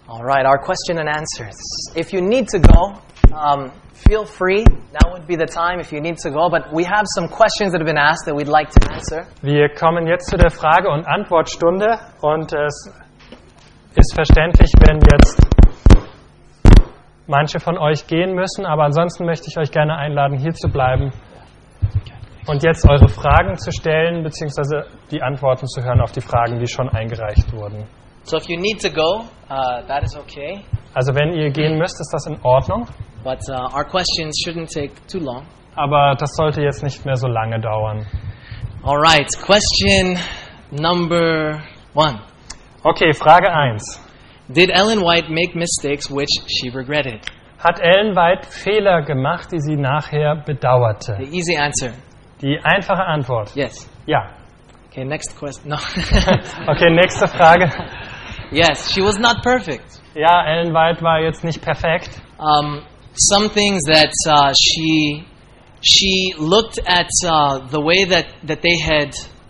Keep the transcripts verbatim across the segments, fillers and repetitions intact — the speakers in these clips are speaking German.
All right, our question and answers. If you need to go, um, feel free. Now would be the time if you need to go. But we have some questions that have been asked that we'd like to answer. Wir kommen jetzt zu der Frage- und Antwortstunde und es ist verständlich, wenn jetzt manche von euch gehen müssen, aber ansonsten möchte ich euch gerne einladen, hier zu bleiben und jetzt eure Fragen zu stellen, beziehungsweise die Antworten zu hören auf die Fragen, die schon eingereicht wurden. So if you need to go, uh, that is okay. Also wenn ihr gehen müsst, ist das in Ordnung, But uh, our questions shouldn't take too long. aber das sollte jetzt nicht mehr so lange dauern. All right, question number one. Okay, Frage eins. Did Ellen White make mistakes which she regretted? Hat Ellen White Fehler gemacht, die sie nachher bedauerte? The easy answer. Die einfache Antwort. Yes. Ja. Okay, next question. No. Okay, nächste Frage. Yes, she was not perfect. Ja, Ellen White war jetzt nicht perfekt. Um, some things that uh, she she looked at uh, the way that, that they had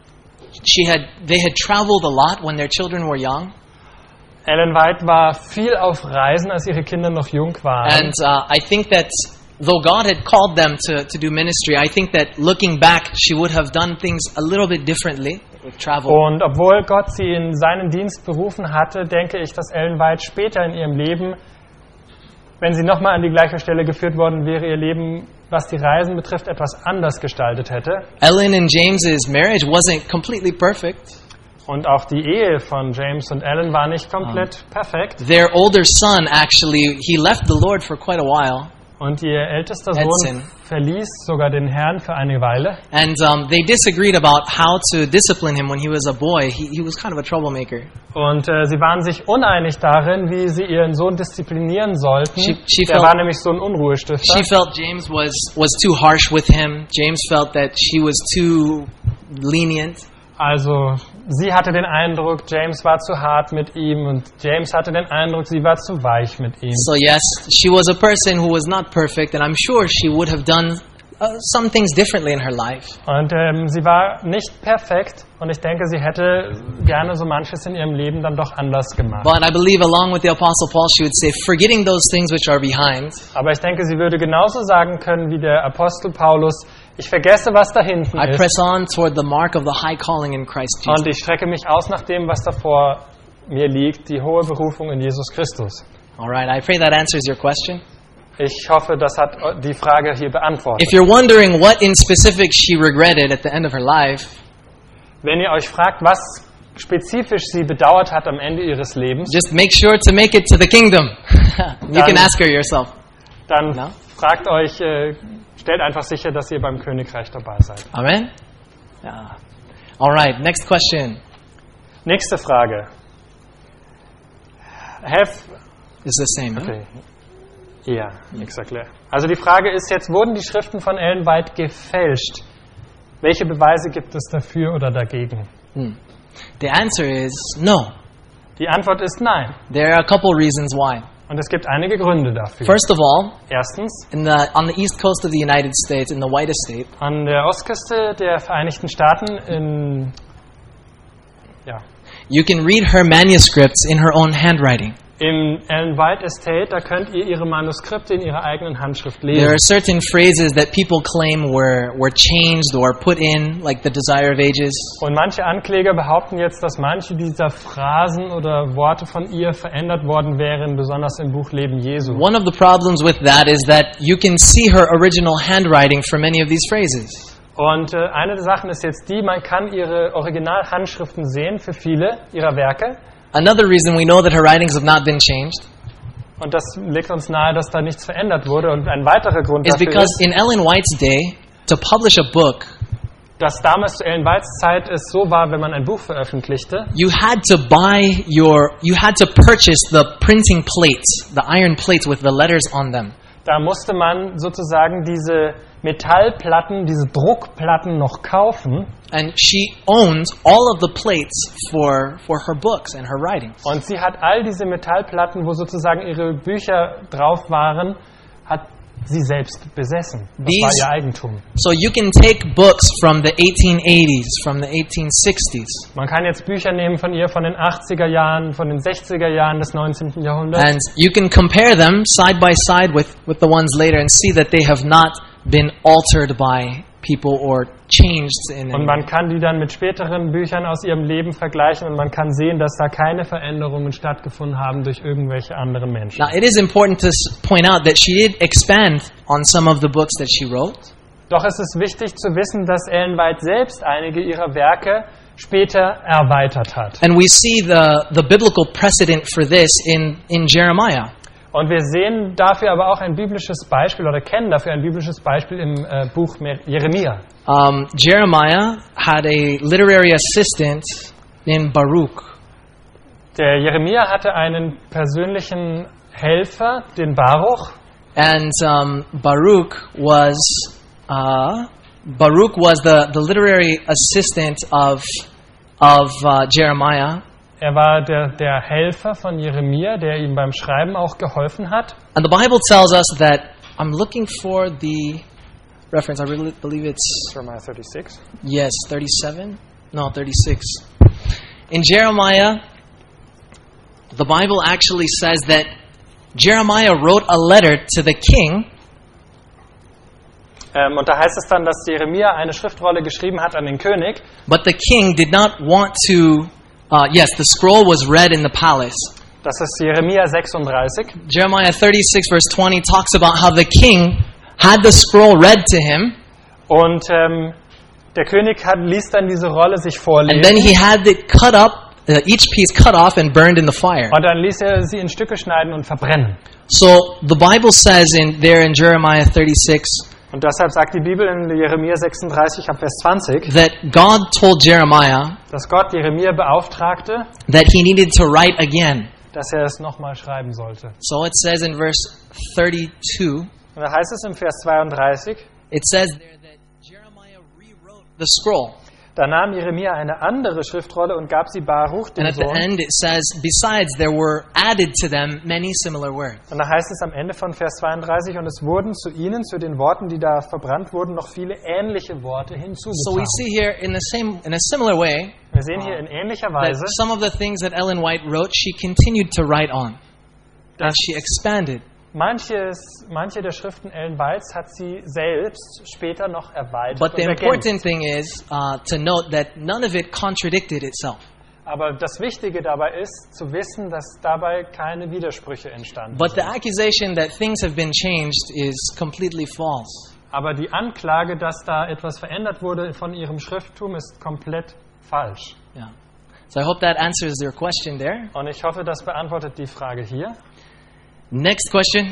she had they had traveled a lot when their children were young. Ellen White war viel auf Reisen, als ihre Kinder noch jung waren. And uh, I think that though God had called them to, to do ministry, I think that looking back, she would have done things a little bit differently with travel. Und obwohl Gott sie in seinen Dienst berufen hatte, denke ich, dass Ellen White später in ihrem Leben, wenn sie nochmal an die gleiche Stelle geführt worden wäre, ihr Leben, was die Reisen betrifft, etwas anders gestaltet hätte. Ellen and James's marriage wasn't completely perfect. Und auch die Ehe von James und Ellen war nicht komplett um, perfekt. Their older son actually, he left the Lord for quite a while. Und ihr ältester Sohn Edson. verließ sogar den Herrn für eine Weile. And um, they disagreed about how to discipline him when he was a boy. He, he was kind of a troublemaker. Und äh, sie waren sich uneinig darin, wie sie ihren Sohn disziplinieren sollten. She, she Der felt, war nämlich so ein Unruhestifter. She felt James was, was too harsh with him. James felt that she was too lenient. Also sie hatte den Eindruck, James war zu hart mit ihm und James hatte den Eindruck, sie war zu weich mit ihm. So yes, she was a person who was not perfect, and I'm sure she would have done uh, some things differently in her life. Und ähm, sie war nicht perfekt und ich denke, sie hätte gerne so manches in ihrem Leben dann doch anders gemacht. But I believe along with the Apostle Paul, she would say, forgetting those things which are behind. Aber ich denke, sie würde genauso sagen können wie der Apostel Paulus, ich vergesse, was da hinten I ist. press on toward the mark of the high calling in Christ Jesus. Und ich strecke mich aus nach dem, was da vor mir liegt, die hohe Berufung in Jesus Christus. All right, I pray that answers your question. Ich hoffe, das hat die Frage hier beantwortet. If you're wondering what in specific she regretted at the end of her life, wenn ihr euch fragt, was spezifisch sie bedauert hat am Ende ihres Lebens, just make sure to make it to the kingdom. You can ask her yourself. Dann no? fragt euch, äh, stellt einfach sicher, dass ihr beim Königreich dabei seid. Amen. Yeah. All right, next question. Nächste Frage. Have It's the same. Okay. Huh? Ja, exactly. Also die Frage ist jetzt, wurden die Schriften von Ellen White gefälscht? Welche Beweise gibt es dafür oder dagegen? Hmm. The answer is no. Die Antwort ist nein. There are a couple reasons why. Und es gibt einige Gründe dafür. First of all, erstens, in the, on the east coast of the United States, in the White Estate, an der Ostküste der Vereinigten Staaten in, ja, you can read her manuscripts in her own handwriting. Im Ellen White Estate, da könnt ihr ihre Manuskripte in ihrer eigenen Handschrift lesen. There are certain phrases that people claim were were changed or put in, like the Desire of Ages. Und manche Ankläger behaupten jetzt, dass manche dieser Phrasen oder Worte von ihr verändert worden wären, besonders im Buch Leben Jesu. One of the problems with that is that you can see her original handwriting for many of these phrases. Und äh, eine der Sachen ist jetzt die, man kann ihre Originalhandschriften sehen für viele ihrer Werke. Another reason we know that her writings have not been changed und das legt uns nahe, dass da nichts verändert wurde. Und ein weiterer Grund is dafür because ist, in Ellen White's day, to publish a book, dass damals zu Ellen Whites Zeit es so war, wenn man ein Buch veröffentlichte, you had to buy your, you had to purchase the printing plates, the iron plates with the letters on them. Da musste man sozusagen diese Metallplatten, diese Druckplatten noch kaufen. And she owns all of the plates for for her books and her writings. Und sie hat all diese Metallplatten, wo sozusagen ihre Bücher drauf waren, hat sie selbst besessen. Das These- war ihr Eigentum. So you can take books from the eighteen eighties, from the eighteen sixties, Man kann jetzt Bücher nehmen von ihr von den achtziger Jahren, von den sechziger Jahren des neunzehnten Jahrhunderts. and you can compare them side by side with, with the ones later and see that they have not been altered by people or changed in Und any man way. kann die dann mit späteren Büchern aus ihrem Leben vergleichen und man kann sehen, dass da keine Veränderungen stattgefunden haben durch irgendwelche anderen Menschen. Now, it is important to s- point out that she did expand on some of the books that she wrote. Doch es ist wichtig zu wissen, dass Ellen White selbst einige ihrer Werke später erweitert hat. And we see the, the biblical precedent for this in, in Jeremiah. Und wir sehen dafür aber auch ein biblisches Beispiel oder kennen dafür ein biblisches Beispiel im äh, Buch Mer- Jeremia. Um, Jeremiah had a literary assistant named Baruch. Der Jeremia hatte einen persönlichen Helfer, den Baruch. And um, Baruch was uh, Baruch was the, the literary assistant of, of uh, Jeremiah. Er war der, der Helfer von Jeremia, der ihm beim Schreiben auch geholfen hat. And the Bible tells us that, I'm looking for the reference, I really believe it's, Jeremiah thirty-six. yes, thirty-seven? No, thirty-six. In Jeremiah, the Bible actually says that Jeremiah wrote a letter to the king, Ähm, und da heißt es dann, dass Jeremia eine Schriftrolle geschrieben hat an den König. but the king did not want to, uh, yes, the scroll was read in the palace. Das ist Jeremia sechsunddreißig. Jeremiah thirty-six verse twenty talks about how the king had the scroll read to him, Und ähm, der König hat, ließ dann diese Rolle sich and then vorlesen. he had it cut up, uh, each piece cut off and burned in the fire. Und dann ließ er sie in Stücke schneiden und verbrennen. So the Bible says in there in Jeremiah thirty-six Und deshalb sagt die Bibel in Jeremia sechsunddreißig ab Vers zwanzig, that God told Jeremiah dass Gott Jeremia beauftragte, that he needed to write again. dass er es nochmal schreiben sollte. So it says in verse thirty-two, Und da heißt es im Vers zweiunddreißig, it says there that Jeremiah rewrote the scroll. da nahm Jeremia eine andere Schriftrolle und gab sie Baruch, And dem at the Sohn. end it says, besides there were added to them many similar words. Und da heißt es am Ende von Vers zweiunddreißig, und es wurden zu ihnen, zu den Worten, die da verbrannt wurden, noch viele ähnliche Worte So we hinzugetan. see here in the same in a similar way Wir sehen hier in ähnlicher that Weise, some of the things that Ellen White wrote, she continued to write on. And dass she expanded. manches, manche der Schriften Ellen Whites hat sie selbst später noch erweitert But und the ergänzt. important thing is uh, to note that none of it contradicted itself. Aber das Wichtige dabei ist, zu wissen, dass dabei keine Widersprüche entstanden But the sind. accusation that things have been changed is completely false. Aber die Anklage, dass da etwas verändert wurde von ihrem Schrifttum, ist komplett falsch. Yeah. So I hope that answers your question there. Und ich hoffe, das beantwortet die Frage hier. Next question.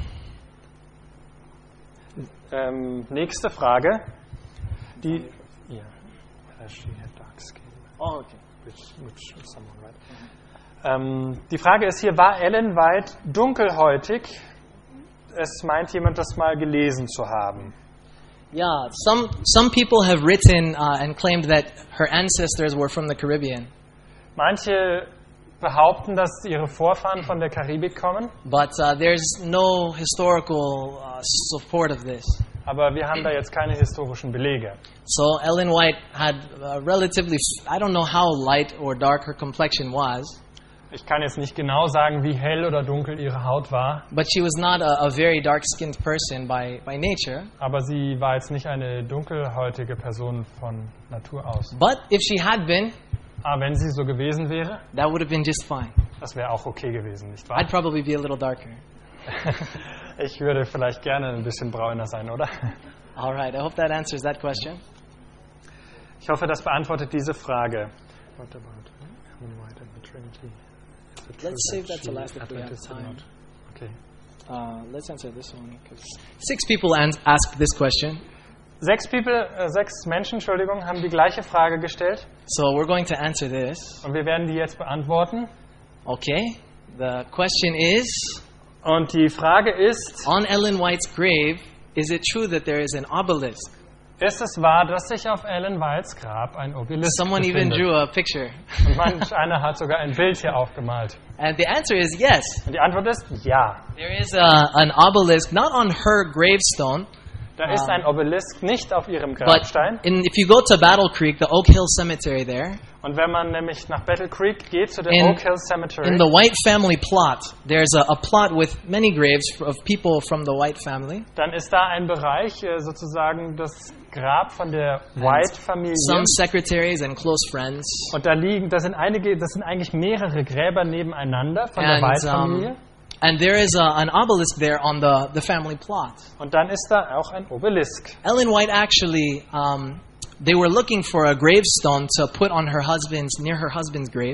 Ähm, nächste Frage. Die, yeah. She had dark skin, Oh, okay. which, which is someone, right? Ähm, die Frage ist hier, war Ellen White dunkelhäutig? Es meint jemand, das mal gelesen zu haben. Yeah, some some people have written uh, and claimed that her ancestors were from the Caribbean, Manche behaupten, dass ihre Vorfahren von der Karibik kommen, but uh, there's no historical uh, support of this. aber wir haben da jetzt keine historischen Belege. So Ellen White had uh, relatively, I don't know how light or dark her complexion was, Ich kann jetzt nicht genau sagen, wie hell oder dunkel ihre Haut war, but she was not a, a very dark-skinned person by, by nature. aber sie war jetzt nicht eine dunkelhäutige Person von Natur aus. But if she had been, Aber wenn sie so gewesen wäre, that would have been just fine. das wäre auch okay gewesen, nicht wahr? I'd probably be a little darker. Ich würde vielleicht gerne ein bisschen bräuner sein, oder? All right, I hope that answers that question. Ich hoffe, das beantwortet diese Frage. What about Ellen White and the Trinity? Is it true Let's save that she to last if we have Adventist or time. not? Okay. Uh, let's answer this one. 'Cause six people ans- asked this question, Sechs, people, äh, sechs Menschen Entschuldigung, haben die gleiche Frage gestellt so we're going to answer this. und wir werden die jetzt beantworten. Okay, the question is, Und die Frage ist, on Ellen White's grave, is it true that there is an obelisk? ist es wahr, dass sich auf Ellen Whites Grab ein Obelisk Someone even befindet? drew a picture. Und manch einer hat sogar ein Bild hier aufgemalt. And the answer is yes. Und die Antwort ist ja. There is a, an obelisk, not on her gravestone, Da ist ein Obelisk nicht auf ihrem but Grabstein. in, if you go to Battle Creek, the Oak Hill Cemetery there, Und wenn man nämlich nach Battle Creek geht, zu der In- Oak Hill Cemetery, in the White family plot, there's a, a plot with many graves of people from the White family. dann ist da ein Bereich, äh, sozusagen das Grab von der White-Familie. Some secretaries and close friends. Und da liegen, das sind einige, das sind eigentlich mehrere Gräber nebeneinander von der And, White-Familie. um, and there is a, an obelisk there on the, the family plot. Und dann ist da auch ein Obelisk. Ellen White actually, um, they were looking for a gravestone to put on her husband's, near her husband's grave.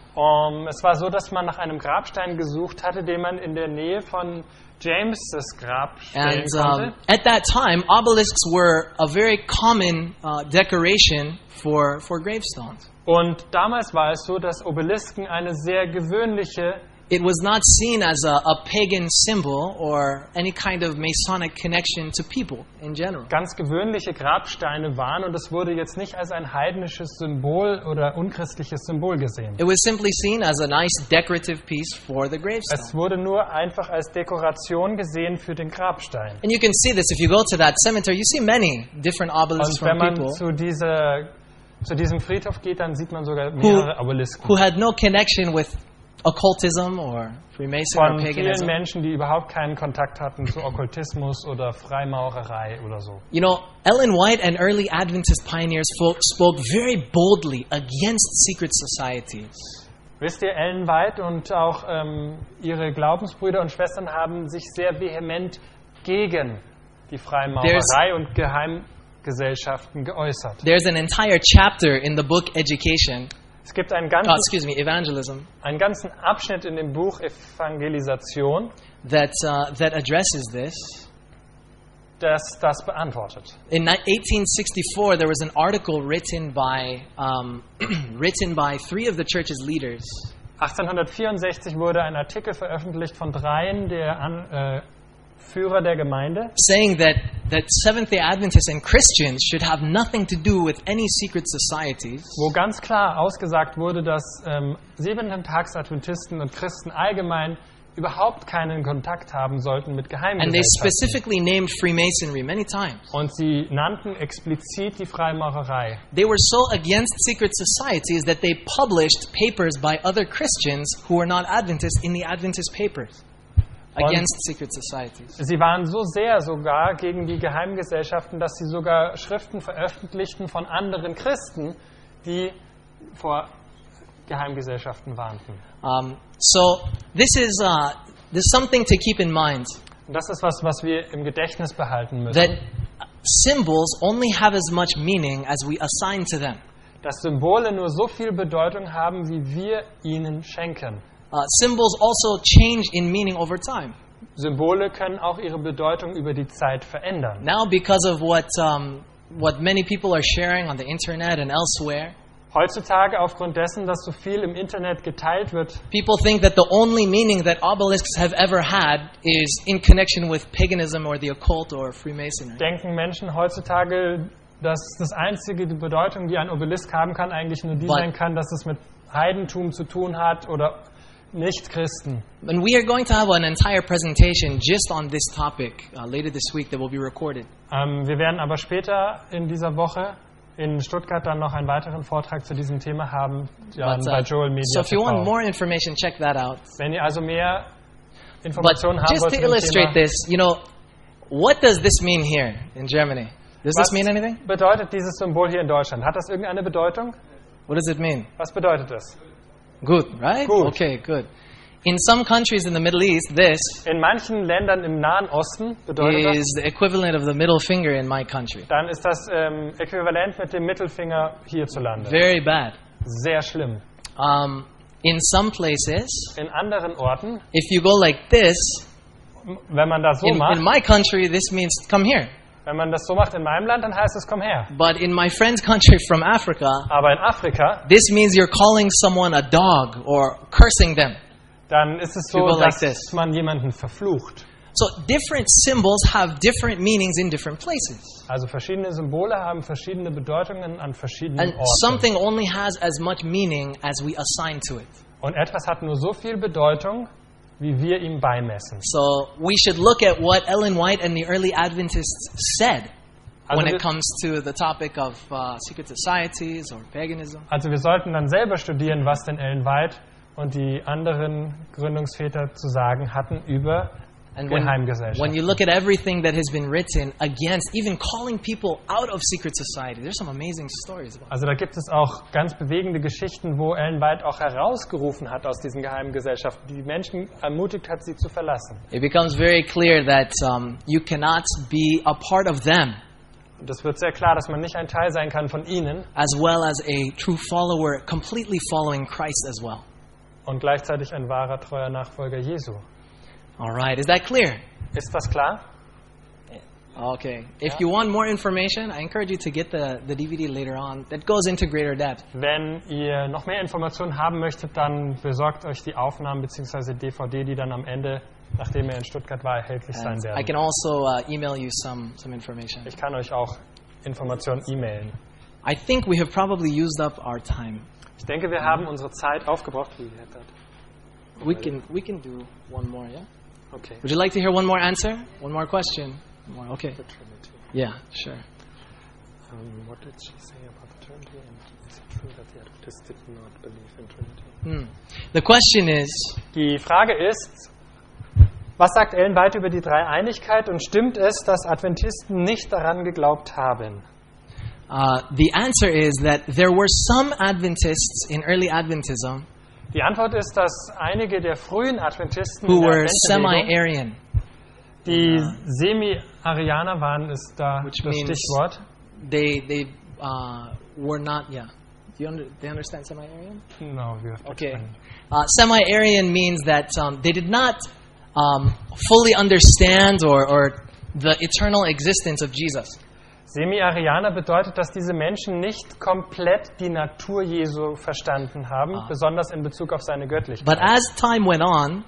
Um, es war so, dass man nach einem Grabstein gesucht hatte, den man in der Nähe von James' Grab stellen And konnte. um, at that time, obelisks were a very common uh, decoration for, for gravestones. Und damals war es so, dass Obelisken eine sehr gewöhnliche, It was not seen as a, a pagan symbol or any kind of Masonic connection to people in general. ganz gewöhnliche Grabsteine waren und es wurde jetzt nicht als ein heidnisches Symbol oder unchristliches Symbol gesehen. It was simply seen as a nice decorative piece for the Es gravestone. wurde nur einfach als Dekoration gesehen für den Grabstein. And you can see this if you go to that cemetery, you see many different obelisks Und wenn from man people zu, dieser, zu diesem Friedhof geht, dann sieht man sogar mehrere Obelisken. who had no connection with occultism or Freemason or Von vielen paganism. Menschen, die überhaupt keinen Kontakt hatten zu Okkultismus oder Freimaurerei oder so. You know, Ellen White and early Adventist pioneers fo- spoke very boldly against secret societies. Wisst ihr, Ellen White und auch ähm, ihre Glaubensbrüder und Schwestern haben sich sehr vehement gegen die Freimaurerei und Geheimgesellschaften geäußert. There's an entire chapter in the book Education, Es gibt einen oh, ganzen, excuse me, Evangelism, einen ganzen Abschnitt in dem Buch Evangelisation, that, uh, that addresses this. das das beantwortet. In ni- eighteen sixty-four, there was an article written by, um, written by three of the church's leaders, achtzehnhundertvierundsechzig wurde ein Artikel veröffentlicht von dreien der An, äh, Führer der Gemeinde, saying that, that Seventh-day Adventists and Christians should have nothing to do with any secret societies, wo ganz klar ausgesagt wurde, dass ähm, Siebenten-Tags-Adventisten und Christen allgemein überhaupt keinen Kontakt haben sollten mit and they Geheimgesellschaften. specifically named Freemasonry many times. Und sie nannten explizit die Freimaurerei. They were so against secret societies that they published papers by other Christians who were not Adventists in the Adventist papers against secret societies. Sie waren so sehr sogar gegen die Geheimgesellschaften, dass sie sogar Schriften veröffentlichten von anderen Christen, die vor Geheimgesellschaften warnten. Um, so this is uh, there's something to keep in mind, Und das ist was, was wir im Gedächtnis behalten müssen. that symbols only have as much meaning as we assign to them. Dass Symbole nur so viel Bedeutung haben, wie wir ihnen schenken. Uh, symbols also change in meaning over time. Symbole können auch ihre Bedeutung über die Zeit verändern. Now, because of what um, what many people are sharing on the internet and elsewhere, Heutzutage, aufgrund dessen, dass so viel im Internet geteilt wird, people think that the only meaning that obelisks have ever had is in connection with paganism or the occult or Freemasonry. denken Menschen heutzutage, dass das einzige die Bedeutung, die ein Obelisk haben kann, eigentlich nur die But- sein kann, dass es mit Heidentum zu tun hat oder Nicht-Christen. And we are going to have an entire presentation just on this topic uh, later this week that will be recorded. Ähm, wir werden aber später in dieser Woche in Stuttgart dann noch einen weiteren Vortrag zu diesem Thema haben, ja, But, bei uh, Joel Media so if you T V. want more information, check that out. Wenn ihr also mehr But Informationen haben just wollt to zu dem illustrate Thema, this, you know, what does this mean here in Germany? Does was this mean anything? bedeutet dieses Symbol hier in Deutschland? Hat das irgendeine Bedeutung? What does it mean? Was bedeutet es? Good, right? Good. Okay, good. In some countries in the Middle East, this In manchen Ländern im Nahen Osten bedeutet das, is the equivalent of the middle finger in my country. dann ist das ähm, äquivalent mit dem Mittelfinger hierzulande. Very bad. Sehr schlimm. Um, in some places, In anderen Orten, if you go like this, m- wenn man das so in, in macht, my country, this means come here. wenn man das so macht in meinem Land, dann heißt es, komm her. But in my friend's country from Africa, Aber in Afrika, this means you're calling someone a dog or cursing them. dann ist es You so, go like dass this. man jemanden verflucht. So different symbols have different meanings in different places. Also verschiedene Symbole haben verschiedene Bedeutungen an verschiedenen And Orten. something only has as much meaning as we assign to it. Und etwas hat nur so viel Bedeutung, wie wir ihm beimessen. So we should look at what Ellen White and the early Adventists said when it comes to the topic of uh, secret societies or paganism. Also wir sollten dann selber studieren, was denn Ellen White und die anderen Gründungsväter zu sagen hatten über And when, Geheimgesellschaft. when you look at everything that has been written against, even calling people out of secret society, there's some amazing stories about it. Also da gibt es auch ganz bewegende Geschichten, wo Ellen White auch herausgerufen hat aus diesen Geheimgesellschaften, die Menschen ermutigt hat, sie zu verlassen. It becomes very clear that um, you cannot be a part of them Und es wird sehr klar, dass man nicht ein Teil sein kann von ihnen as well as a true follower, completely following Christ as well. und gleichzeitig ein wahrer, treuer Nachfolger Jesu. All right, is that clear? Ist das klar? Okay. If you want more information, I encourage you to get the, the D V D later on that goes into greater depth. Wenn ihr noch mehr Informationen haben möchtet, dann besorgt euch die Aufnahmen bzw. D V D, die dann am Ende, nachdem ihr in Stuttgart war, erhältlich sein And I werden. can also uh, email you some, some information. Ich kann euch auch Informationen e-mailen. I think we have probably used up our time. Ich denke, wir haben unsere Zeit aufgebraucht. Wie hat das? We can we can do one more, yeah? Okay. Would you like to hear one more answer? One more question? One more, okay. The Trinity. Yeah, sure. Um, what did she say about the Trinity? And is it true that the Adventists did not believe in Trinity? Hmm. The question is, Die Frage ist, was sagt Ellen White über die Dreieinigkeit und stimmt es, dass Adventisten nicht daran geglaubt haben? uh, the answer is that there were some Adventists in early Adventism Die Antwort ist, dass einige der frühen Adventisten who in der were Adventbewegung, semi-Aryan, die Semi-Arianer waren, ist da Which das means- Stichwort. they they uh, were not. Yeah, do you under, they understand semi-Aryan? No, wir Okay. Uh, semi-Aryan means that um, they did not um, fully understand or, or the eternal existence of Jesus. Semi-Arianer bedeutet, dass diese Menschen nicht komplett die Natur Jesu verstanden haben, Ah. besonders in Bezug auf seine Göttlichkeit But as time went on,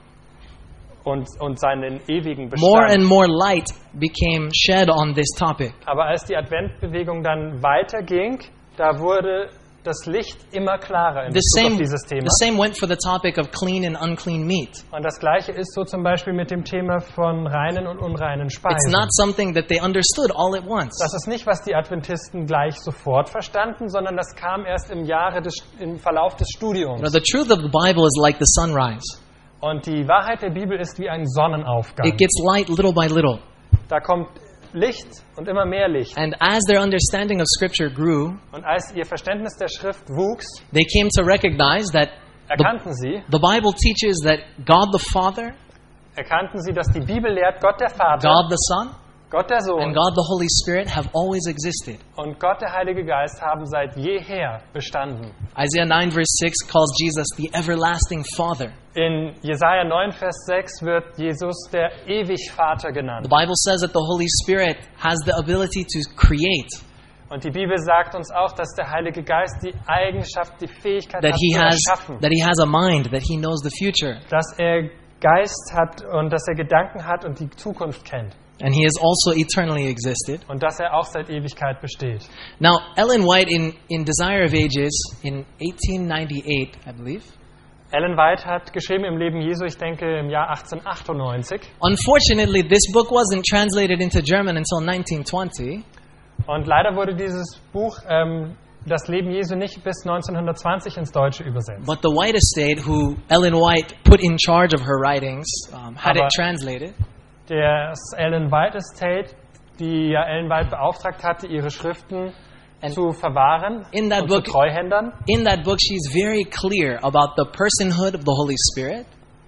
und, und seinen ewigen more and Bestand. more light became shed on this topic. Aber als die Adventbewegung dann weiterging, da wurde das Licht immer klarer in The Bezug same, auf dieses Thema. the same went for the topic of clean and unclean meat. Und das Gleiche ist so zum Beispiel mit dem Thema von reinen und unreinen It's Speisen. not something that they understood all at once. Das ist nicht, was die Adventisten gleich sofort verstanden, sondern das kam erst im Jahre des, im Verlauf des You know, Studiums. the truth of the Bible is like the sunrise. Und die Wahrheit der Bibel ist wie ein Sonnenaufgang. It gets light little by little. Da kommt Licht und immer mehr Licht. And as their understanding of Scripture grew, Und als ihr Verständnis der Schrift wuchs, they came to recognize that the, erkannten sie, the Bible teaches that God the Father, erkannten sie, dass die Bibel lehrt, Gott der Vater, God the Son, Gott der and Sohn God the Holy Spirit have always existed. und Gott der Heilige Geist haben seit jeher bestanden. Isaiah nine verse six calls Jesus the everlasting Father. In Jesaja neun, Vers sechs wird Jesus der Ewigvater The genannt. Bible says that the Holy Spirit has the ability to create, Und die Bibel sagt uns auch, dass der Heilige Geist die Eigenschaft, die Fähigkeit that hat he zu has erschaffen. that he has a mind, that he knows the future, Dass er Geist hat und dass er Gedanken hat und die Zukunft kennt. and he has also eternally existed. Und dass er auch seit Ewigkeit besteht. Now, Ellen White in, in Desire of Ages in eighteen ninety-eight, I believe, Ellen White hat geschrieben im Leben Jesu, ich denke im Jahr achtzehnhundertachtundneunzig. unfortunately, this book wasn't translated into German until nineteen twenty. Und leider wurde dieses Buch, ähm, das Leben Jesu, nicht bis neunzehnhundertzwanzig ins Deutsche übersetzt. But the White Estate, who Ellen White put in charge of her writings, um, had Aber- it translated. Der Ellen White Estate, die ja Ellen White beauftragt hatte, ihre Schriften And zu verwahren in that und book- zu Treuhändern. In that book, she's very clear about the personhood of the Holy Spirit,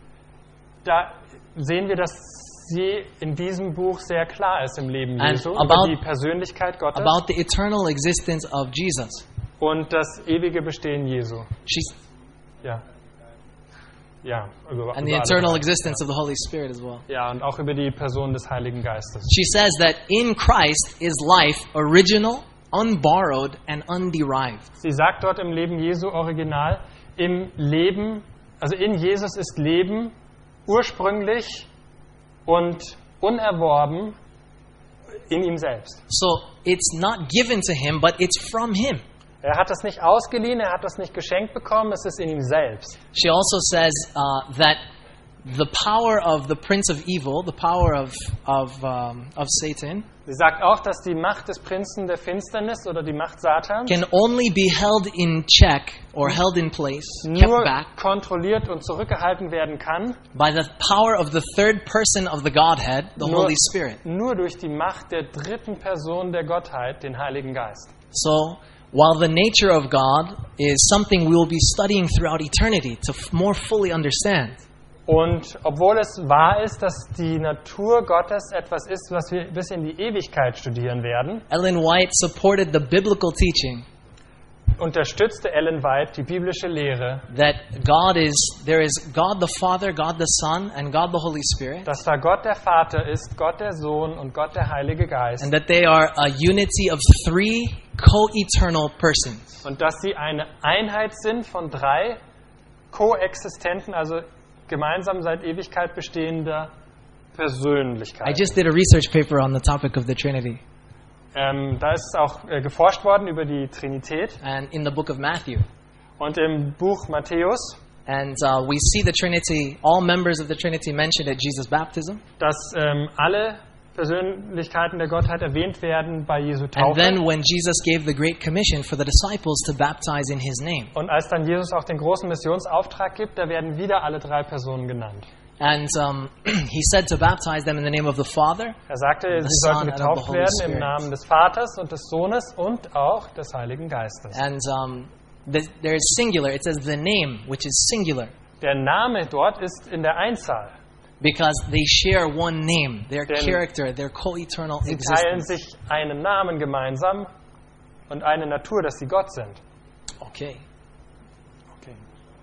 Da sehen wir, dass sie in diesem Buch sehr klar ist im Leben And Jesu, about- über die Persönlichkeit Gottes about the eternal existence of Jesus. und das ewige Bestehen Jesu. She's, Ja. Ja, über, and the über alle eternal drei. existence of the Holy Spirit as well. Ja, und auch über die Person des Heiligen Geistes. She says that in Christ is life original, unborrowed, and underived. Sie sagt dort im Leben Jesu original, im Leben, also in Jesus ist Leben ursprünglich und unerworben in ihm selbst. So it's not given to him, but it's from him. Er hat das nicht ausgeliehen, er hat das nicht geschenkt bekommen, es ist in ihm selbst. She also says uh, that the power of the prince of evil, the power of of um, of Satan, Sie sagt auch, dass die Macht des Prinzen der Finsternis oder die Macht Satans can only be held in check or held in place, kept nur back kontrolliert und zurückgehalten werden kann, by the power of the third person of the Godhead, the nur, Holy Spirit. nur durch die Macht der dritten Person der Gottheit, den Heiligen Geist. So while the nature of God is something we will be studying throughout eternity to f- more fully understand, Und obwohl es wahr ist, dass die Natur Gottes etwas ist, was wir bis in die Ewigkeit studieren werden, Ellen White supported the biblical teaching unterstützte Ellen White die biblische Lehre, that God is, there is God the Father, God the Son, and God the Holy Spirit, dass da Gott der Vater ist, Gott der Sohn und Gott der Heilige Geist and that they are a unity of three co-eternal persons. und dass sie eine Einheit sind von drei koexistenten, also gemeinsam seit Ewigkeit bestehender I Persönlichkeiten. just did a research paper on the topic of the Trinity, Ähm, da ist auch äh, geforscht worden über die Trinität and in the book of Matthew. und im Buch Matthäus, And uh, we see the Trinity, all members of the Trinity mentioned at Jesus' baptism. dass ähm, alle Persönlichkeiten der Gottheit erwähnt werden bei Jesu And Taufe. then when Jesus gave the Great Commission for the disciples to baptize in his name. Und als dann Jesus auch den großen Missionsauftrag gibt, da werden wieder alle drei Personen genannt. And um, he said to baptize them in the name of the Father, Er sagte, The sie sollten Son and of the getauft Holy werden Spirit. im Namen des Vaters und des Sohnes und auch des Heiligen Geistes. and um, the, there is singular. It says the name, which is singular, Der Name dort ist in der Einzahl. because they share one name, their Denn character, their co-eternal Sie teilen existence. sich einen Namen gemeinsam und eine Natur, dass sie Gott sind. Okay. Okay.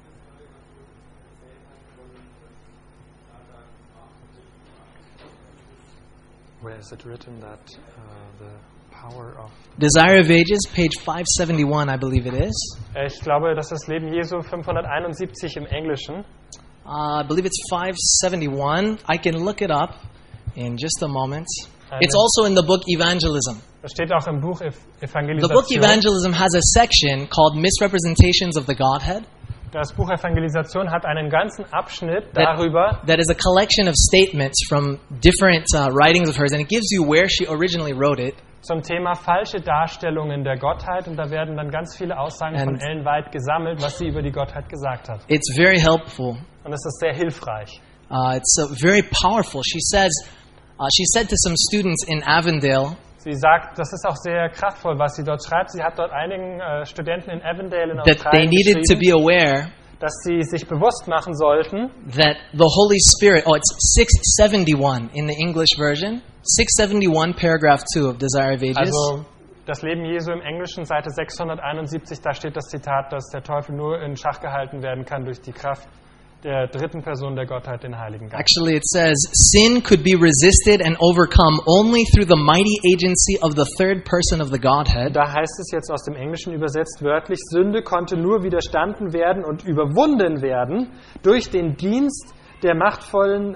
Where is it written that uh, the power of... Desire of Ages, page five seventy-one, I believe it is. Ich glaube, das ist das Leben Jesu fünfhunderteinundsiebzig im Englischen. Uh, I believe it's five seventy-one. I can look it up in just a moment. Eine- It's also in the book Evangelism. Das steht auch im Buch Ev- The book Evangelisation. Evangelism has a section called Misrepresentations of the Godhead Das Buch Evangelisation hat einen ganzen Abschnitt that, darüber, that is a collection of statements from different uh, writings of hers, and it gives you where she originally wrote it. zum Thema falsche Darstellungen der Gottheit und da werden dann ganz viele Aussagen von And- Ellen White gesammelt, was sie über die Gottheit gesagt hat. It's very helpful. Und es ist sehr hilfreich. Uh, it's uh, very powerful. She says, uh, she said to some students in Avondale Sie sagt, das ist auch sehr kraftvoll, was sie dort schreibt. Sie hat dort einigen äh, Studenten in Avondale in that they Australien needed to geschrieben, be aware dass sie sich bewusst machen sollten, that the Holy Spirit, oh, it's six seventy-one in the English version, six seventy-one, paragraph two of Desire of Ages. also das Leben Jesu im Englischen, Seite sechshunderteinundsiebzig, da steht das Zitat, dass der Teufel nur in Schach gehalten werden kann durch die Kraft der dritten Person der Gottheit, den Heiligen Geist. Actually, it says, sin could be resisted and overcome only through the mighty agency of the third person of the Godhead, Da heißt es jetzt aus dem Englischen übersetzt wörtlich, Sünde konnte nur widerstanden werden und überwunden werden durch den Dienst der machtvollen,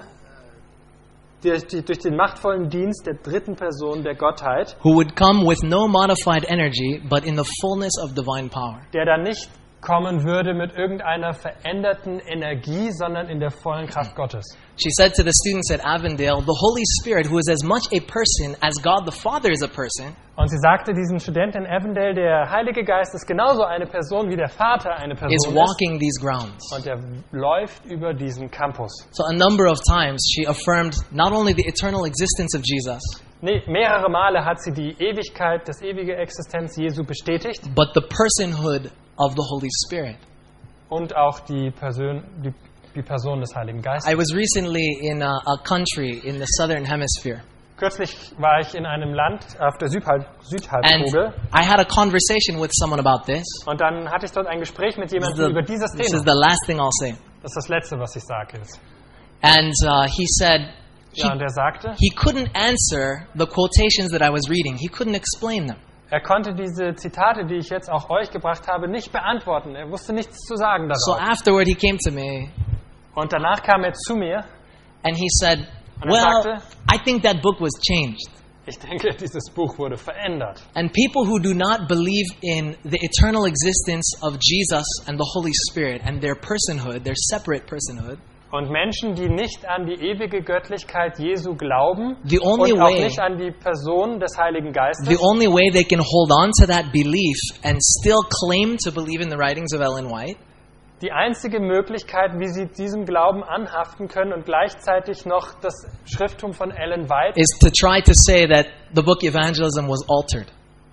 durch, die, durch den machtvollen Dienst der dritten Person der Gottheit, who would come with no modified energy, but in the fullness of divine power. der dann nicht kommen würde mit irgendeiner veränderten Energie, sondern in der vollen Kraft Gottes. She said to the students at Avondale, the Holy Spirit, who is as much a person as God the Father is a person, Und sie sagte diesen Studenten in Avondale, der Heilige Geist ist genauso eine Person, wie der Vater eine is Person ist. walking these grounds. Und er läuft über diesen Campus. So a number of times she affirmed not only the eternal existence of Jesus, Nee, mehrere Male hat sie die Ewigkeit, das ewige Existenz Jesu bestätigt but the personhood of the Holy Spirit. und auch die Person, die, die Person des Heiligen Geistes. I was recently in a, a country in the southern hemisphere, Kürzlich war ich in einem Land auf der Südhalb, and Südhalbkugel I had a conversation with someone about this. und dann hatte ich dort ein Gespräch mit This is jemandem the, über dieses this is Thema. the last thing I'll say. Das ist das Letzte, was ich sage jetzt. And uh, he said he, Ja, und er sagte, he couldn't answer the quotations that I was reading. He couldn't explain them. er konnte diese Zitate, die ich jetzt auch euch gebracht habe, nicht beantworten. Er wusste nichts zu sagen So darauf. afterward he came to me Und danach kam er zu mir and he said, und er well, sagte, I think that book was changed. Ich denke, dieses Buch wurde verändert. And people who do not believe in the eternal existence of Jesus and the Holy Spirit and their personhood, their separate personhood, Und Menschen, die nicht an die ewige Göttlichkeit Jesu glauben The only und auch way- nicht an die Person des Heiligen Geistes, the only way they can hold on to that belief and still claim to believe in the writings of Ellen White die einzige Möglichkeit, wie sie diesem Glauben anhaften können und gleichzeitig noch das Schrifttum von Ellen White, is to try to say that the book Evangelism was altered.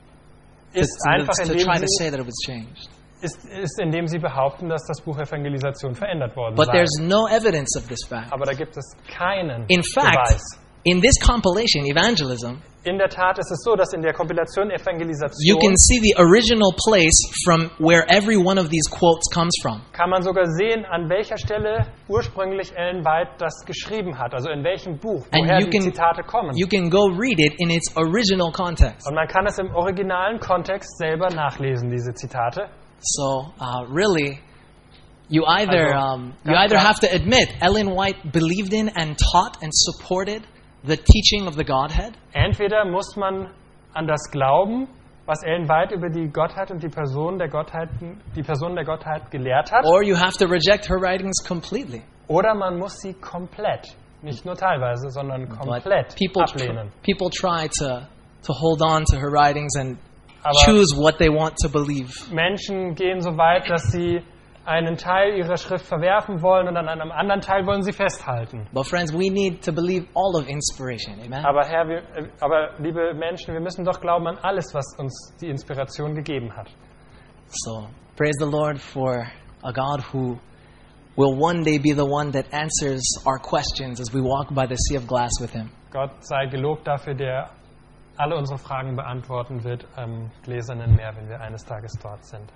ist to, einfach, to indem try to sie, say that it was changed. ist, ist, indem sie behaupten, dass das Buch Evangelisation verändert worden But sei. there's no evidence of this fact. Aber da gibt es keinen In fact, Beweis. in this compilation, Evangelism, In der Tat ist es so, dass in der Kompilation you Evangelisation can see the original place from where every one of these quotes comes from. kann man sogar sehen, an welcher Stelle ursprünglich Ellen White das geschrieben hat, also in welchem Buch, And woher you die can, Zitate kommen. you can go read it in its original context. Und man kann es im originalen Kontext selber nachlesen, diese Zitate. So, uh, really, you either Also, um, you ganz either klar. have to admit Ellen White believed in and taught and supported the teaching of the Godhead, Entweder muss man an das glauben, was Ellen White über die Gottheit und die Person der Gottheit, die Person der Gottheit gelehrt hat, or you have to reject her writings completely. oder man muss sie komplett, nicht nur teilweise, sondern But komplett people tr- ablehnen. people try to to hold on to her writings and Aber choose what they want to believe. Menschen gehen so weit, dass sie einen Teil ihrer Schrift verwerfen wollen und an einem anderen Teil wollen sie festhalten. But friends, we need to believe all of inspiration. Amen. Aber Herr, wir, äh, aber liebe Menschen, wir müssen doch glauben an alles, was uns die Inspiration gegeben hat. So praise the Lord for a God who will one day be the one that answers our questions as we walk by the sea of glass with Him. Gott sei gelobt dafür, der alle unsere Fragen beantworten wird am gläsernen Meer, wenn wir eines Tages dort sind.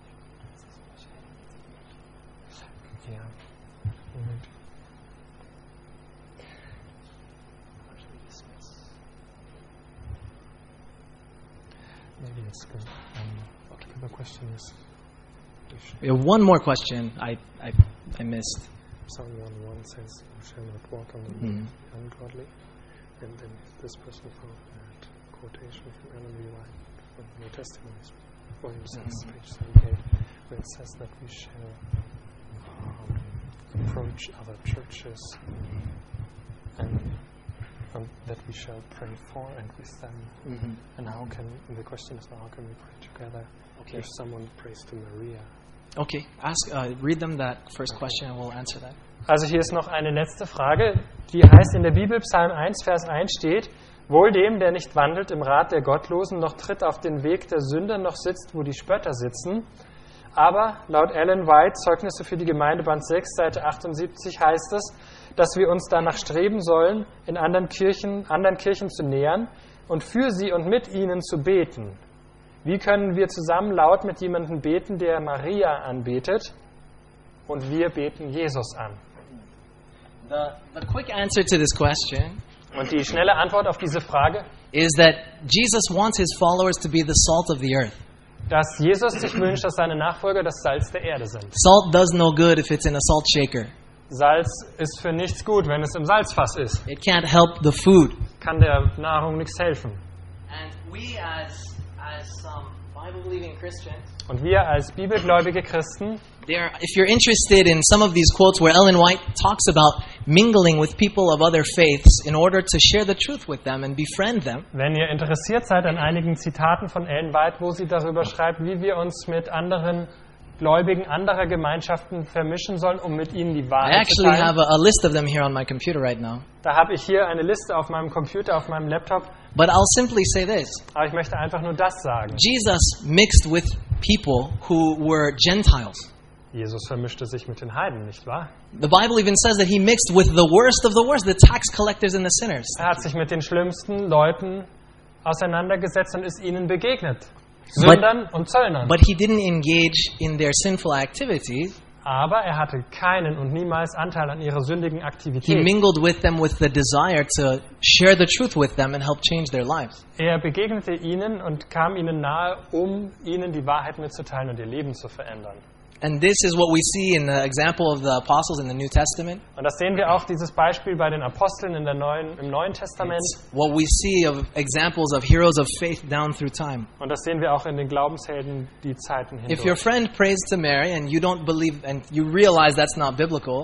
Ja. Moment. Maybe it's good. Um, okay, the question is. We have one more question I I, I missed. Psalm one one says, "You shall not walk on the Mhm. way of the ungodly," and then this person found that quotation from Ellen G. White from New Testimonies, Volume six, Mhm. page seventy-eight, where it says that we shall um, approach other churches and, and that we shall pray for and with them. Mhm. And how can? And the question is now, how can we pray together Okay. if someone prays to Maria? Okay, ask. Uh, read them that first question, and we'll answer that. Also hier ist noch eine letzte Frage, die heißt in der Bibel, Psalm eins, Vers eins steht: Wohl dem, der nicht wandelt im Rat der Gottlosen, noch tritt auf den Weg der Sünder, noch sitzt, wo die Spötter sitzen. Aber laut Ellen White, Zeugnisse für die Gemeinde, Band sechs, Seite achtundsiebzig, heißt es, dass wir uns danach streben sollen, in anderen Kirchen, anderen Kirchen zu nähern und für sie und mit ihnen zu beten. Wie können wir zusammen laut mit jemandem beten, der Maria anbetet, und wir beten Jesus an? The the quick answer to this question Und die schnelle Antwort auf diese Frage, is that Jesus wants His followers to be the salt of the earth. dass Jesus sich wünscht, dass seine Nachfolger das Salz der Erde sind. Salt does no good if it's in a salt shaker. Salz ist für nichts gut, wenn es im Salzfass ist. It can't help the food. Kann der Nahrung nichts helfen. And we as as um, Bible-believing Christians, Und wir als bibelgläubige Christen, there, if you're interested in some of these quotes where Ellen White talks about mingling with people of other faiths in order to share the truth with them and befriend them, wenn ihr interessiert seid an einigen Zitaten von Ellen White, wo sie darüber schreibt, wie wir uns mit anderen Gläubigen anderer Gemeinschaften vermischen sollen, um mit ihnen die I Wahrheit zu actually teilen. have a, a list of them here on my computer right now. Da habe ich hier eine Liste auf meinem Computer, auf meinem Laptop, But I'll simply say this. aber ich möchte einfach nur das sagen. Jesus mixed with people who were Gentiles. Jesus vermischte sich mit den Heiden, nicht wahr? The Bible even says that He mixed with the worst of the worst, the tax collectors and the sinners. Er hat sich mit den schlimmsten Leuten auseinandergesetzt und ist ihnen begegnet. Sündern und Zöllnern. But He didn't engage in their sinful activities. Aber er hatte keinen und niemals Anteil an ihrer sündigen He Aktivität. mingled with them with the desire to share the truth with them and help change their lives. Er begegnete ihnen und kam ihnen nahe, um ihnen die Wahrheit mitzuteilen und ihr Leben zu verändern. And this is what we see in the example of the apostles in the New Testament. Und das sehen wir auch, dieses Beispiel bei den Aposteln in der Neuen, im Neuen Testament. It's what we see of examples of heroes of faith down through time. Und das sehen wir auch in den Glaubenshelden die Zeiten If your hindurch. friend prays to Mary and you don't believe and you realize that's not biblical,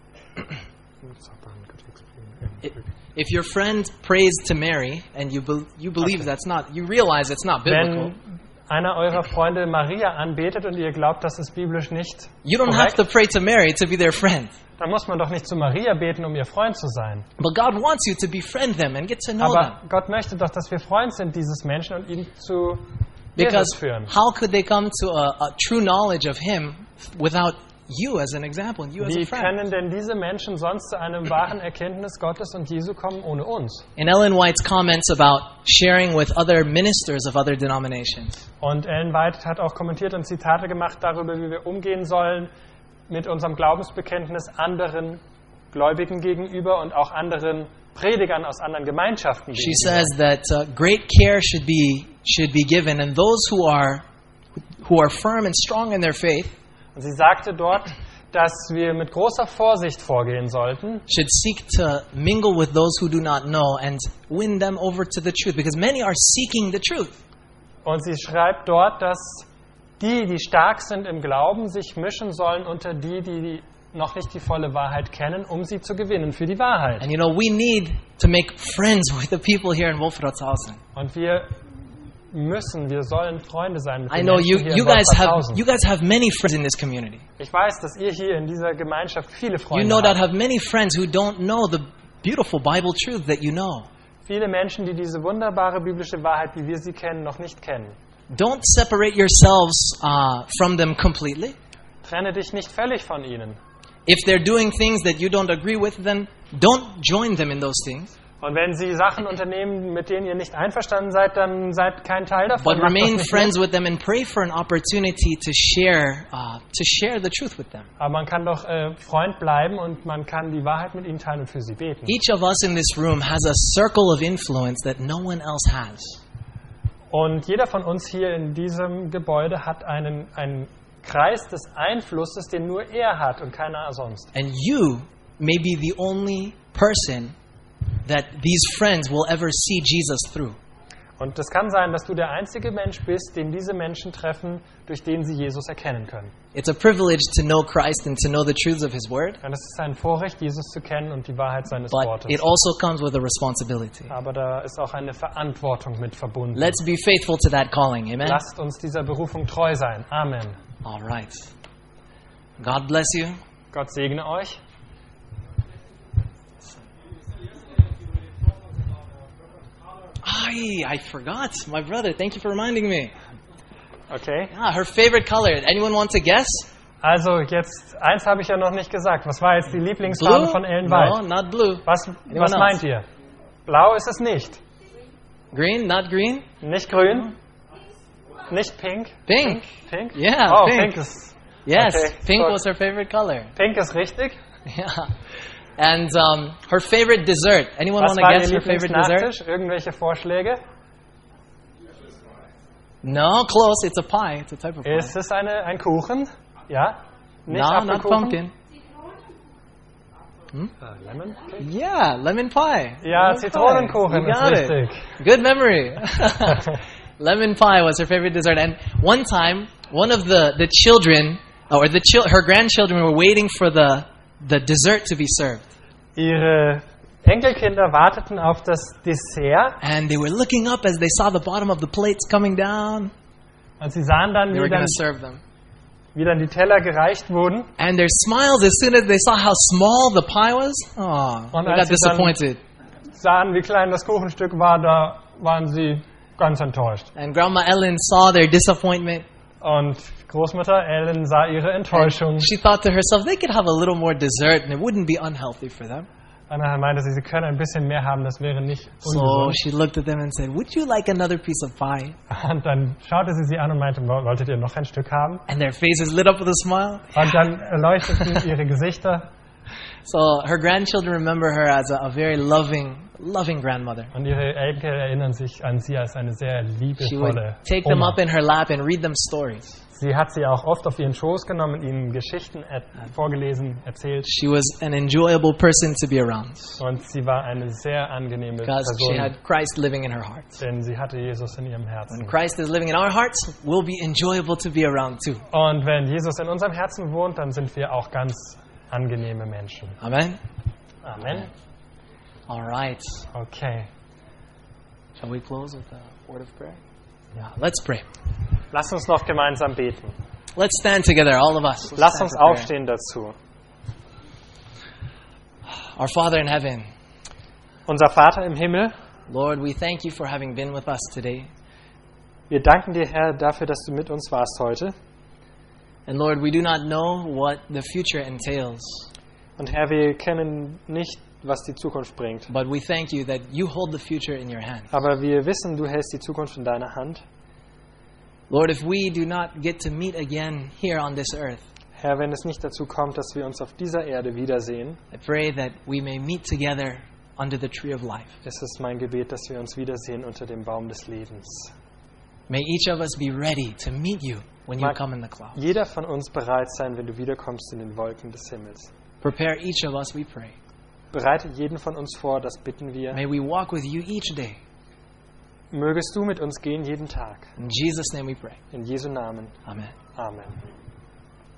if your friend prays to Mary and you be, you believe Okay. that's not, you realize it's not biblical. Wenn einer eurer Freunde Maria anbetet und ihr glaubt, das ist biblisch nicht You don't have korrekt, to pray to Mary to be their friend. dann muss man doch nicht zu Maria beten, um ihr Freund zu sein. But God wants you to befriend them and get to know Aber them. Gott möchte doch, dass wir Freund sind dieses Menschen und ihn zu Because Jesus führen. how could they come to a, a true knowledge of Him without you as an example and you as a Wie friend? können denn diese Menschen sonst zu einem wahren Erkenntnis Gottes und Jesu kommen ohne uns? In Ellen White's comments about sharing with other ministers of other denominations, Und Ellen White hat auch kommentiert und Zitate gemacht darüber, wie wir umgehen sollen mit unserem Glaubensbekenntnis anderen Gläubigen gegenüber und auch anderen Predigern aus anderen Gemeinschaften she gegenüber. says that uh, great care should be should be given, and those who are who are firm and strong in their faith Und sie sagte dort, dass wir mit großer Vorsicht vorgehen sollten should seek to mingle with those who do not know and win them over to the truth, because many are seeking the truth. und sie schreibt dort, dass die, die stark sind im Glauben, sich mischen sollen unter die, die noch nicht die volle Wahrheit kennen, um sie zu gewinnen für die Wahrheit. And you know, we need to make friends with the people here in Wolfratshausen. Und wir müssen, wir sollen Freunde sein mit I den know Menschen you, hier you in guys have Wolfratshausen. you guys have many friends in this community. Ich weiß, dass ihr hier in dieser Gemeinschaft viele You Freunde no doubt habt. have many friends who don't know the beautiful Bible truth that you know. Viele Menschen, die diese wunderbare biblische Wahrheit, wie wir sie kennen, noch nicht kennen. Don't separate yourselves uh, from them completely. Trenne dich nicht völlig von ihnen. If they're doing things that you don't agree with, then don't join them in those things. Und wenn sie Sachen unternehmen, mit denen ihr nicht einverstanden seid, dann seid kein Teil davon. But Macht das remain nicht friends mit. with them and pray for an opportunity to share uh, to share the truth with them. Aber man kann doch äh, Freund bleiben und man kann die Wahrheit mit ihnen teilen und für sie beten. Each of us in this room has a circle of influence that no one else has. Und jeder von uns hier in diesem Gebäude hat einen, einen Kreis des Einflusses, den nur er hat und keiner sonst. And you may be the only person that these friends will ever see Jesus through. Und es kann sein, dass du der einzige Mensch bist, den diese Menschen treffen, durch den sie Jesus erkennen können. It's a privilege to know Christ and to know the truths of His Word, Und es ist ein Vorrecht, Jesus zu kennen und die Wahrheit seines but Wortes. it also comes with a responsibility. Aber da ist auch eine Verantwortung mit verbunden. Let's be faithful to that calling, amen? Lasst uns dieser Berufung treu sein. Amen. All right. God bless you. Gott segne euch. Ay, I forgot. My brother, thank you for reminding me. Okay. Ah, her favorite color. Anyone want to guess? Also jetzt, eins habe ich ja noch nicht gesagt. Was war jetzt die Lieblingsfarbe Blue? von Ellen No, White? not blue. Was, Anyone was else? meint ihr? Blau ist es nicht. Green? Not green? Nicht grün? Nicht pink? Pink. Pink? Yeah, Oh, pink. pink ist, Yes, Okay, pink so- was her favorite color. pink ist richtig. Yeah. And um, her favorite dessert. Anyone Was want to war guess Ihr her favorite dessert? Lieblingsnachtisch? Irgendwelche Vorschläge? No, close. It's a pie. It's a type of pie. Ist es eine, ein Kuchen? Ja? Nicht No, not Apfelkuchen? pumpkin. Äh, Lemon? Cake? Yeah, lemon pie. Ja, Lemon pie. Zitronenkuchen You ist got richtig. it. Good memory. Lemon pie was her favorite dessert. And one time, one of the, the children, or the chil- her grandchildren were waiting for the, the dessert to be served. Ihre Enkelkinder warteten auf das Dessert And they were looking up as they saw the bottom of the plates coming down. und sie sahen dann, They wie were going dann, to serve them. wie dann die Teller gereicht wurden. And their smiles as soon as they saw how small the pie was. Oh, Und they got als sie dann disappointed. sahen, wie klein das Kuchenstück war, da waren sie ganz enttäuscht. And Grandma Ellen saw their disappointment. Und Großmutter Ellen sah ihre Enttäuschung. She thought to herself, they could have a little more dessert and it wouldn't be unhealthy for them. Und dann meinte sie, sie können ein bisschen mehr haben, das wäre nicht So ungesund. she looked at them and said, would you like another piece of pie? Und dann schaute sie sie an und meinte, wolltet ihr noch ein Stück haben? And their faces lit up with a smile. Und dann erleuchteten ihre Gesichter. So her grandchildren remember her as a, a very loving loving grandmother. Und ihre Enkel erinnern sich an sie als eine sehr She would liebevolle take them Oma. up in her lap and read them stories. Sie hat sie auch oft auf ihren Schoß genommen, ihnen Geschichten er vorgelesen, erzählt. She was an enjoyable person to be around Und sie war eine sehr angenehme because she Person, had Christ living in her heart. denn sie hatte Jesus in ihrem Herzen. When Christ is living in our hearts, we'll be enjoyable to be around too. Und wenn Jesus in unserem Herzen wohnt, dann sind wir auch ganz angenehme Menschen. Amen? Amen. All right. Okay. Shall we close with a word of prayer? Yeah, let's pray. Lass uns noch gemeinsam beten. Let's stand together, all of us. Let's Lass stand uns for prayer. aufstehen dazu. Our Father in heaven, Unser Vater im Himmel, Lord, we thank you for having been with us today. wir danken dir, Herr, dafür, dass du mit uns warst heute. And Lord, we do not know what the future entails, Und Herr, wir kennen nicht, was die Zukunft bringt. but we thank you that you hold the future in your hand. Aber wir wissen, du hältst die Zukunft in deiner Hand. Lord, if we do not get to meet again here on this earth, Herr, wenn es nicht dazu kommt, dass wir uns auf dieser Erde wiedersehen, I pray that we may meet together under the tree of life. ist es mein Gebet, dass wir uns wiedersehen unter dem Baum des Lebens. May each of us be ready to meet you when you Mag come in the clouds. jeder von uns bereit sein, wenn du wiederkommst in den Wolken des Himmels. Prepare each of us, we pray. Bereite jeden von uns vor, das bitten wir. May we walk with you each day. Mögest du mit uns gehen jeden Tag. In Jesus' name we pray. In Jesu Namen. Amen. Amen.